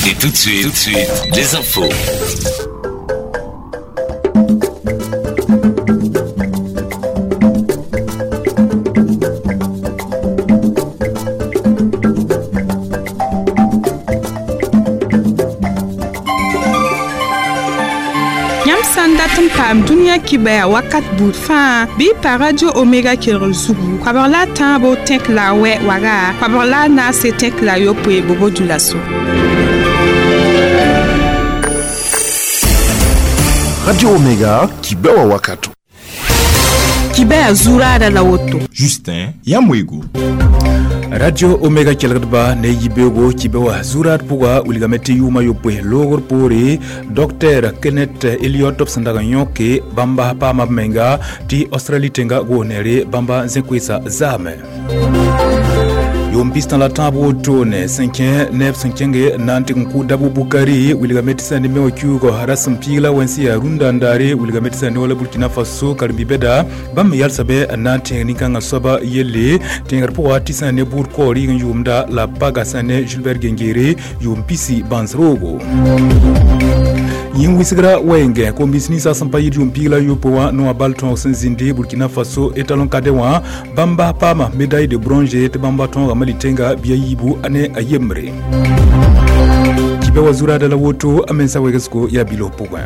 Et tout de suite, les infos. Sandatum pam dunia kibaya wakat bout fa bi pa radio omega kelro zugu kwabarla tambo tek la we waga kwabarla na se tek la yo pwe bobo dulaso Radio Omega kibawa wakatu kibaya zurada la woto Justin Yamwego Radio Omega Kelgba ne yibego kibewa zurat puga uligamete yuma yopwe logor pore Dr. Kenneth Elliot sandaga nyoke bamba pa mamenga ti Australie tenga gonere bamba nzekwisa zame yombista la tabo tone 5 nanti nku dabu bukari uligamete sande mewa kyugo harasam pila wensi ya runda ndare uligamete sande wala Burkina Faso karbi beda bam yalsabe nanti nikanga soba yelle tengar po atisa ne burko ri yumda la paga sane Gilbert Gengere yompisi bansrogo yingwisigra wenge kombisni sa sampayi yompila yopowa no abalton senzinde Burkina Faso etalon kadewa bamba pama médaille de bronze te bamba ton malitenga biayibu ane ayemre kibewa zurada la woto amensa wegesko ya bilo pogwa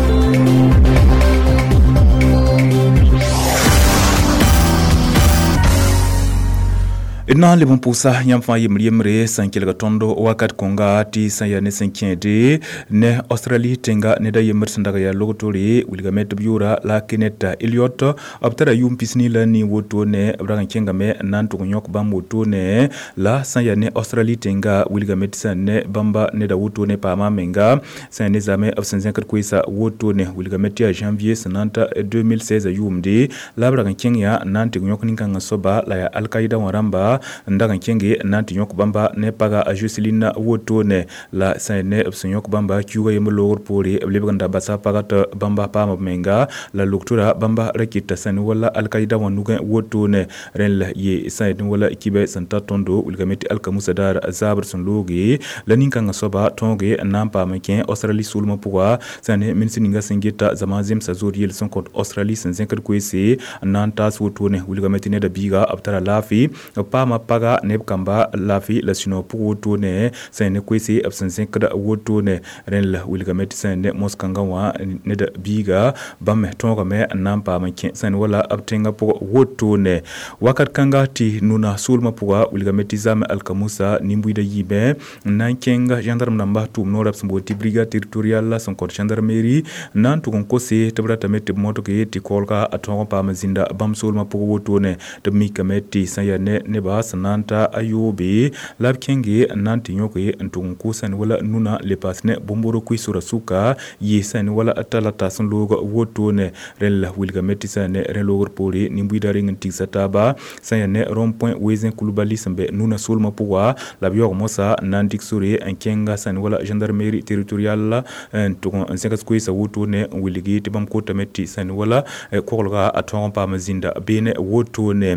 Ina le bonpusa yamfa yemre sankelga tondo wakat konga ti sayane sankende ne Australie tenga ne da yemer sandaga ya logotori wilgamet biura la Kenneth Elliot abtara yumpisni la ni woto ne abragan kenga me nanto nyok bam woto ne la sayane Australie tenga wilgamet sanne bamba ne da woto ne pa mamenga sayane zame absenzen kat kwisa woto ne wilgamet ya janvier sananta 2016 yumdi la abragan kenga nanto nyok ninga soba la ya Al-Qaeda waramba ndaga kenge nanti nyok bamba ne paga a Jocelyn woto ne la sane nyok bamba kyuga yemlogor pori lebganda basa paga ta bamba pa menga la loktura bamba rakita sane wala Al-Qaeda wanuga woto ne ren la ye sane wala kibe santa tondo ulgameti alkamusa dar zabr son logi la ninka ngasoba tonge nampa meken Australie sulma puwa sane minsininga singeta zamazim sazori yel son kont Australie senzenker kwese nantas woto ne ulgameti ne da biga abtara lafi pa ma paga nebkamba lafi la sino puto ne sene kwesi absensen kada woto ne ren la wilgameti sene moskanga wa ne da biga bamme tonga me nampa manke sene wala abtenga pu woto ne wakat kanga ti nuna sulma puwa wilgameti zame alkamusa nimbuida yibe nankenga gendarme namba tum no rapsmboti brigade territoriale la son code gendarmerie nan to konkose tabrata mette moto ke ti kolka atonga pa mazinda bam sulma pu woto ne de mikameti sayane ne ba sananta ayobe labkenge nanti nyoke ntunku san wala nuna le pasne bomboro kuisura suka yesan wala atalata san logo woto ne rel wilgameti sane relogor poli nimbuida ring tiksataba sayane rond-point wezen kulubali sambe nuna solma puwa labyo mosa nandik suri enkenga san wala gendarmerie territoriale ntukon ensekas kuisa woto ne wiligi tibam kota metti san wala kolga atonpa mazinda bene woto ne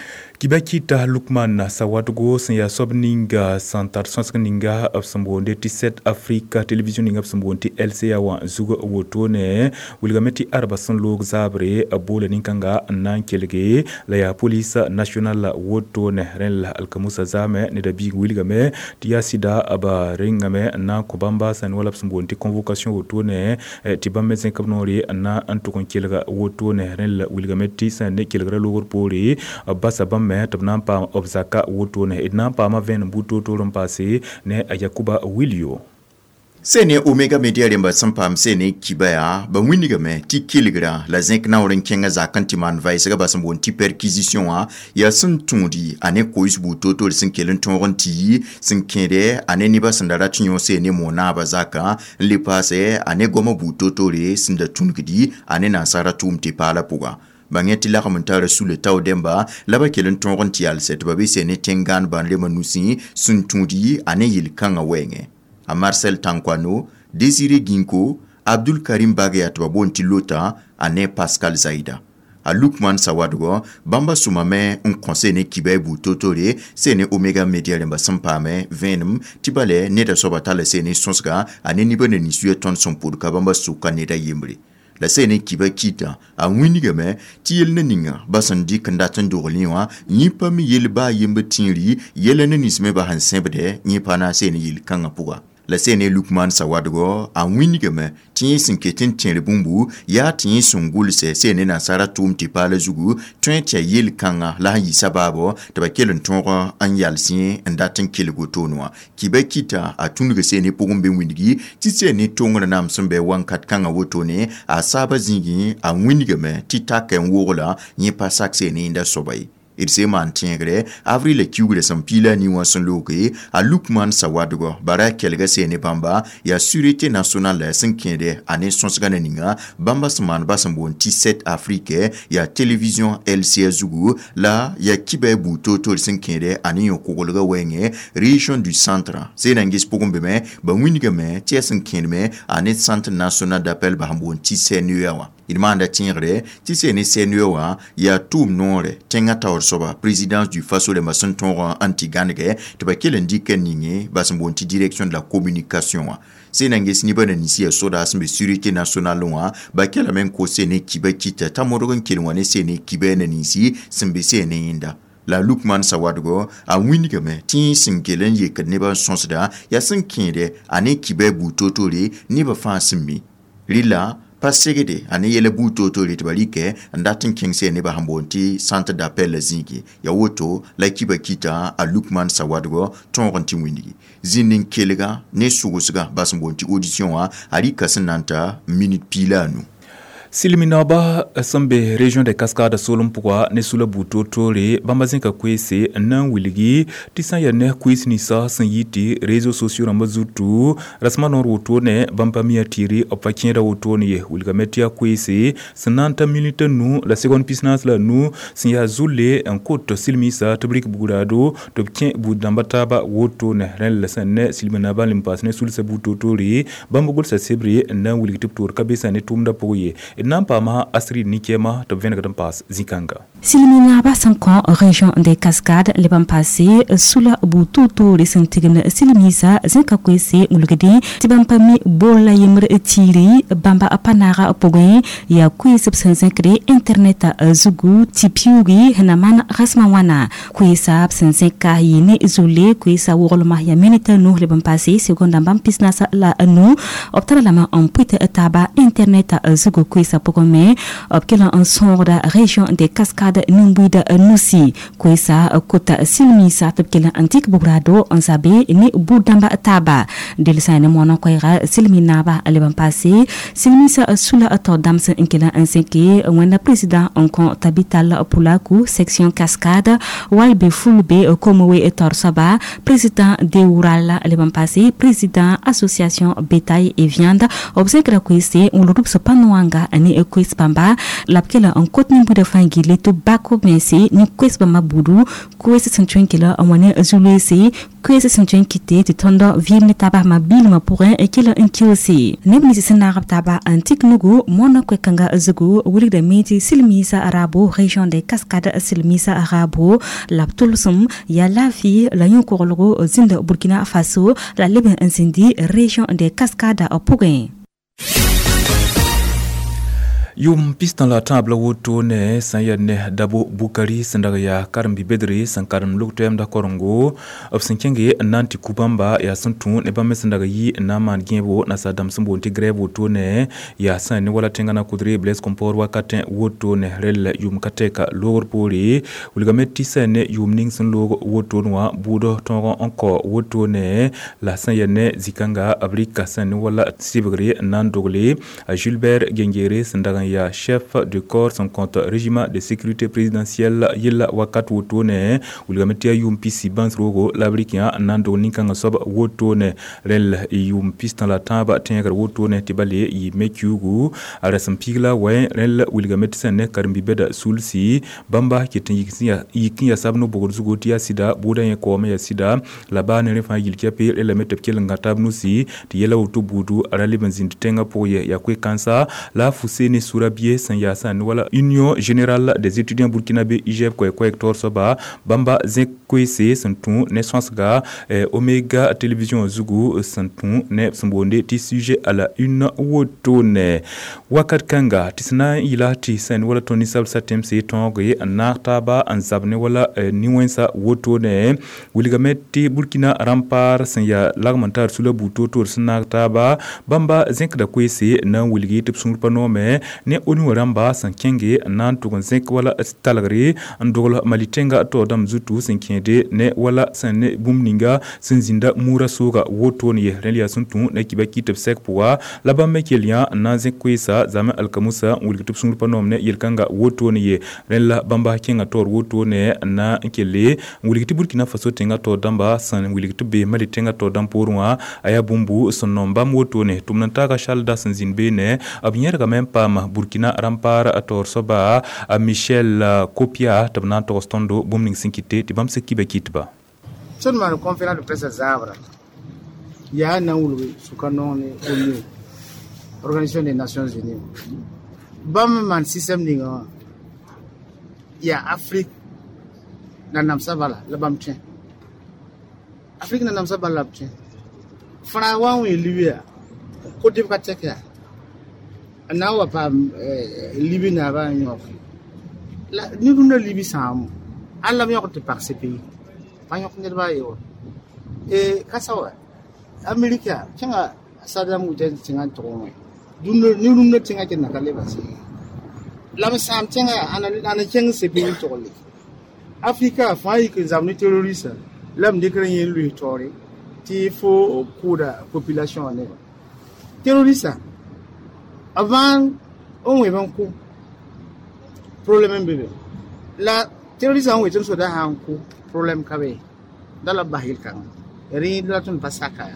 Kibakita Lukman Sawatugo ya sobninga santar sonskninga absambonde 17 Africa television ninga absambonde LCA wa zugo wotone wilgameti arbason log zabre abole ninkanga nankelge la ya police national wotone ren alkamusa zame ne da big wilgame tiasida aba ringame na kobamba san wala absambonde convocation wotone tibame senkabnori na antukon kelga wotone ren wilgameti san ne kelga logor pori basa me tabnampa obzaka woto ne idnampa ma ven buto to rompase ne ayakuba wilio Sene Omega Media remba sampam sene kibaya ba windiga me ti kiligra la zinc na oren kenga za kantiman vai ga basam bon ti perquisition a ya sun tundi ane kois buto to sin kelen ton ti sin kende ane ni basandara tinyo sene mona bazaka le passe ane goma buto to re sin da tungidi ane na sara tumti pala puga Bangeti la commentare sulle tau demba laba kelen ton tial set babi sene tengan ban le manusi sun tundi ane yil kanga wenge a Marcel Tankwano, Désiré Ginko, Abdul Karim Bagayat Babonti Lota, Ane Pascal Zaida. a Lukman Sawadgo bamba sumame un conseil ne kibe bu totore sene Omega Media lemba sampame venum tibale ne da sobatale sene sonsga ane nibone ni suye ton son pour kabamba suka ne da yimri la sene kiba kita a winigame tiel na ninga basandi kandatan dorliwa yipa mi yelba yimba tinri yelene nisme ba hansebde yipa na sene yil kanga puga la sene Lukman Sawadgo a winigame tin sinketin tin bumbu ya tin sungul se sene na sara tum tipala zugu twentia yil kanga la yi sababo tabakelen tonga an yalsin ndatin kilgo tonwa kiba kita a tunga sene pugumbe winigi ti sene tonga na msumbe wankat kanga wotone a saba zingi a winigame titaken wola ni pasak sene inda sobai irse man tiengre avril kiugre sampila ni wason loke a Lukman Sawadgo bara kelga sene bamba ya sûreté nationale sinkende ane sonsgana ninga bamba sman basambon 17 afrique ya télévision LCA zugu la ya kibebu toto sinkende ane yokogolga wenge région du centre senangis pogombeme ba winigame tiesinkende me ane centre national d'appel bahambon 17 nuyawa ilmanda tiengre tisene senyowa ya tum nore tenga tawr soba présidence du faso de mason tonga antiganege to bakelen diken ninge basambonti direction de la communication senanges ni bana nisi soda asme sécurité nationale wa bakela men ko sene kibakita tamorogon kilwane sene kibene nisi sembe sene inda la Lukman Sawadgo a winigame tin singelen yek neba sonsda ya sinkinde ane kibe butotore niba fansimi lila pasegede ane yele buto to litbalike ndatin kingse ne ba hambonti centre d'appel zingi ya woto la kiba kita a Lukman Sawadgo tonronti winigi zinin kelega ne sugusga basmbonti audition wa ali kasananta minute pilanu Siliminaba sambe région des Cascades solom pourquoi ne sula buto tore bambazinka kwese nan wiligi tisan ya ne kwese ni sa sanyiti réseaux sociaux rambazutu rasmano roto ne bampamia tiri opakienda woto ne wilga metia kwese sananta minute nu la seconde puissance la nu sinya zule en côte silmisa tabrik bugurado tobkien budambataba woto ne ren la sanne siliminaba limpasne sul se buto tore bambugol sa sebre nan wiligi tiptor kabesa ne tumda poye Nampama Asri Nikema to Venegadampas Zikanga. Siliminaba Sankon, région des Cascades, les Bampasé, Sula Bututu, les Santigam, Silimisa, Zinkakwese, Ulgadi, Tibampami, Bola Yemre Tiri, Bamba Apanara Pogoy, Yakui Subsensekre, Internet Zugu, Tipiugi, Hanaman Rasmawana, Kuisa Absensenka Yene Zule, Kuisa Worlma Yamenita, nous les Bampasé, seconde Bampisnasa la nous, obtara la main en puite taba Internet Zugu Kuisa Pogome, obkela en sonda région des Cascades Numbuida Nusi, Kuisa Kota Silmisa, obkela antique Bugrado, en Sabe, ni Budamba Taba, Delisane Mona Koira, Silminaba, Alebampase, Silmisa Sula Ato Damsen Inkela Enseke, Wenda président en compte Tabital Pulaku, section Cascade, Walbe Fulbe, Komowe et Torsaba, président de Urala, Alebampase, président association Bétail et Viande, obsèque Kuise, on le groupe Sopanouanga, ni Kwis Pamba, l'apkela en côte Nimbuda Fangi, les tobacco mensi, ni Kwis Bama Boudou, Kwis Saint-Chunkela, en wane Zulesi, Kwis Saint-Chunkite, de Tondo, Ville Taba Mabil, ma pourrin, et qu'il a un kiosi. Nebni Senarab Taba, antique Nugu, Mona Kwekanga Zugu, Willy de Miti, Silmisa Arabo, région des Cascades, Silmisa Arabo, la Tulsum, ya la fille, la Yonkorlogo, Zinda Burkina Faso, la Liban Incendie, région des Cascades, au Pougain. Yum pistan la table woto ne sanya ne dabo bukari sandaga ya karam bibedri sankaram luktem da korongo of sankenge nanti kubamba ya suntu ne bamme sandaga yi na man gebo na sadam sumbo integre woto ne ya san ne wala tengana kudre bles kompor wakate woto ne rel yum kateka lor pori ulgameti sene yum ning sun logo woto noa budo tongo onko woto ne la sanya ne zikanga abrika san wala sibgri nan dogle Gilbert Gengere sandaga ya chef de corps sans compte régiment de sécurité présidentielle yella wakat wotone ulgametia yumpisi bansrogo labrikia nando ninkanga soba wotone rel yumpis dans la taba tengar wotone tibale yi mekyugu arasampigla we rel ulgametisa ne karimbi beda sulsi bamba kitinyikia yikia sabno bogorzugo tia sida buda ye kome ya sida laba ne refa yilkia pe rel metepkel ngatabnusi tiyela wotubudu arali benzin tenga poye ya kwe kansa la fusene Sourabié San wala Union Générale des étudiants burkinabé IGEB ko Hector Soba bamba Zekwese santu naissance ga Omega télévision Zugu santu ne sambonde ti sujet à la une wotone wakat kanga tisna ilati sen wala toni sab satem se tongoye nartaba anzabne wala niwensa wotone wuligameti Burkina Rampar sanya lagmantar sula buto tor snartaba bamba zinc da kwese na wuligi tipsun panome ne onu ramba sankenge nan to zinc wala talagri andol malitenga to dam zutu sinkende ne wala sanne bumninga sinzinda mura soga wotoni relia suntu ne kibaki tipsek puwa laba mekelia na zinc kwesa zama alkamusa wuligi tipsun panome ne yelkanga wotoni ye rela bamba kenga tor wotone na kele wuligi Burkina Faso tenga to damba san wuligi be malitenga to dam porwa aya bumbu sonomba wotone tumnantaka shalda sanzinbe ne abinyer ga même pas Burkina Rampar ator soba a Michel Kopia tabna to stondo bumning sinkite tibam se kibekitba seulement le conférence de presse Zavra ya na wulu sukanone ONU Organisation des Nations Unies bam man système ninga ya Afrique nanam savala le bam tien Afrique nanam savala tien Fra wa wi Libya ko dib ka tekya na wa pa Libye na ba ñof la ni duna Libye sam alla mi ko te par ce pays pa ñok ngir ba yo kasawa America tinga Saddam Hussein tinga to duna ni duna tinga ke na kale ba si la mi sam tinga ana tinga ce pays to le Africa fa yi ke zamni terroriste lam de kren yen lui tori il faut coup de population en terroriste avant on est un coup problème bébé la terroriste on est un soda un coup problème kabe dans la bahil kan ri la tun pasaka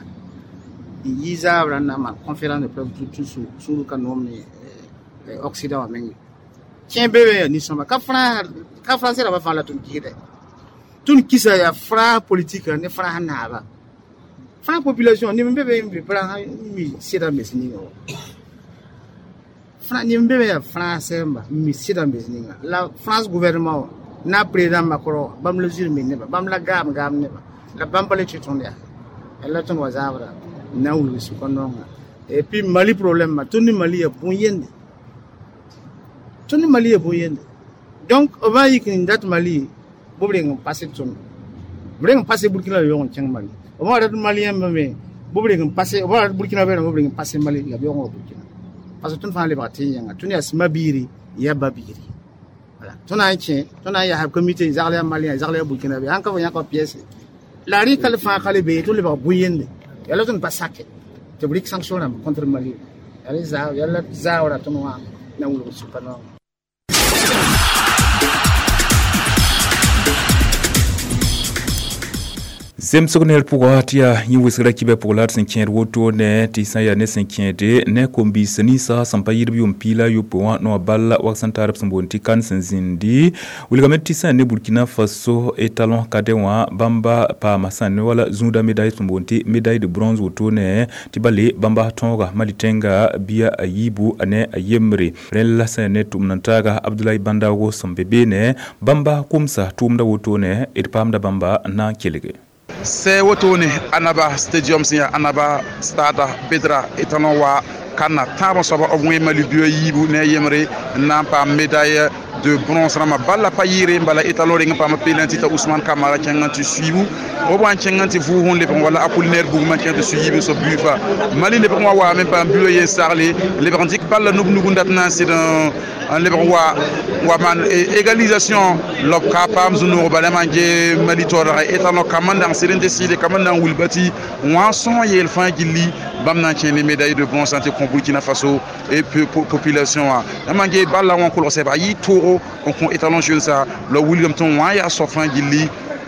yiza brana ma conférence de presse tout sur le canon occidentamengi tiens bébé ni soma ka français la va faire la tun kide tun kisa ya fra politique ne fra hanaba Fra population ni mbebe mbipra mi sida mesninga Fra ni mbebe ya français mba mi sida mesninga la France gouvernement na président Macron bam le jurme ne bam la gam ne la bam pale chitondia elle ton wazabra na ulu su kononga et puis Mali problème ma toni Mali ya buyende donc on va y que date Mali bobring passer ton bring passer Burkina yo on Mali on va être malien mais bobring passer on va Burkina Faso bobring passer Mali la yo Burkina parce que tout fa liberté yanga tout ya smabiri ya babiri voilà tout na ya comité zarle malien zarle Burkina Faso anka ya ko pièce la ri kal fa kale be tout le ba buyende yalla ton pas saké te brik sanction contre Mali yalla zawra to no na wulu supano Sem sognel pour atia yiwisra kibe pour la 5e woto ne tisa ya ne 5e ne kombi seni sa sampayir bi umpila yupo no balla waksantar sambonti kan senzindi uligamet tisa ne Burkina Faso etalon kadewa bamba pa masane wala zunda médaille sambonti médaille de bronze woto ne tibale bamba tonga malitenga bia ayibu ane ayemre rella sene tumnantaga Abdoulaye Bandago sambebe ne bamba kumsa tumda woto ne etpamda bamba na kelege C'est Wotone Anaba Stadium, c'est Anaba Stade Bedra Etanwa Kana Tabo Saba Omwe Malibio Yibu Neyemre n'a pas médaille de bronze Rama Bala Payire Bala Etaloring Pama Pelantita Ousmane Kamara Kianganti Suivu Oban Kianganti Fouhon les Pangwala Apollinaire Bougman Kianti Suivu so Bufa Mali les Pangwa même pas Buloye Sarlé les Brandiques Bala Nugundatna c'est un les Pangwa Waman égalisation l'Opka Pam Zuno Balamanje Malitora Etalo Commandant Sérende Sile Commandant Wilbati Wanson Yel Fin Gili Bamna les médailles de bronze santé contre Burkina Faso et population Namangé Bala Wankolo Sebayi Toro on étalon jeune ça le William Ton Waya Sofan Gili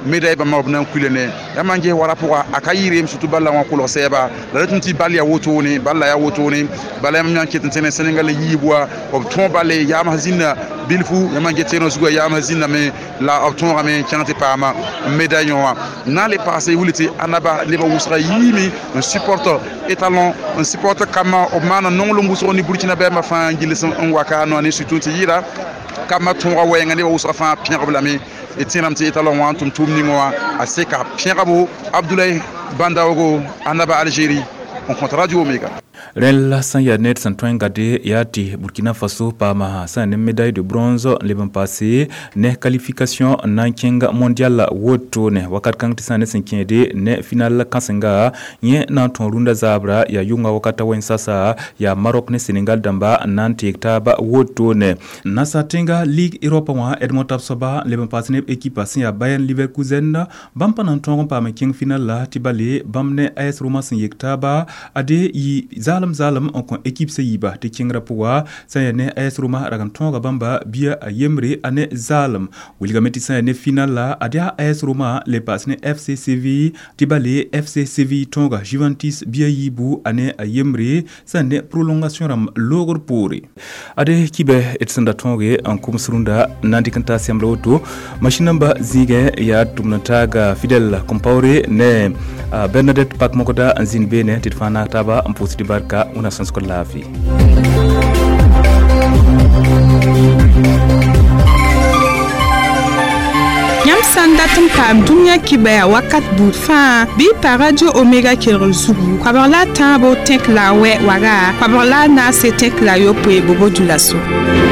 médaille ba mabna kulene ya manje wara pour akayire surtout balla wa ko lo seba la tunti balla ya wotoni balla ya wotoni balla ya myan kitene Sénégal yibwa o ton balle ya mazina bilfu ya manje teno sugo ya mazina mais la opton rame tiante pama médaille wa na les passé wuliti anaba leba wusra yimi un supporter étalon un supporter kama o mana non lo ngusro ni Burkina be ma fa ngilison on waka no ani surtout yira kama tonga wenga ni wusra fa pierre blami et tinamti étalon wa tum tumni ngoa aseka pierre abo Abdoulaye Bandaogo anaba Algérie on compte Radio Omega. Rel san ya net san toin gade yati Burkina Faso pa ma san ne médaille de bronze le ban passé ne qualification nan kenga mondial woto ne wakat kan tisane sinkede ne final kansenga nye nan ton runda zabra ya yunga wakata wen sasa ya Maroc ne Senegal damba nan tektaba woto ne nasa tenga Ligue Europe wa Edmond Tapsoba le ban passé ne équipe sin ya Bayern Leverkusen bampa nan ton pa ma king final la tibale bamne AS Roma sin yektaba ade yi zalam on kon équipe seyiba te kingra puwa sayane AS Roma ragan tonga bamba bia yemre ane zalam wilga meti sayane final la adia AS Roma le pasne FC Séville tibale FC Séville tonga Juventus bia yibu ane yemre sayane prolongation ram logor pori ade kibe etsanda tonge en kumsrunda nandi kanta semla auto machine namba zige ya tumnataga fidèle compaore ne Bernadette Pakmokoda anzin bene titfana taba amposti barka una sansko lafi Yam sandatum pam dunya kibaya wakat bout fa bi pa Radio Omega Kero Zugu kwabar la tabo tek la we waga kwabar la na se tek la yo pe bobo dulaso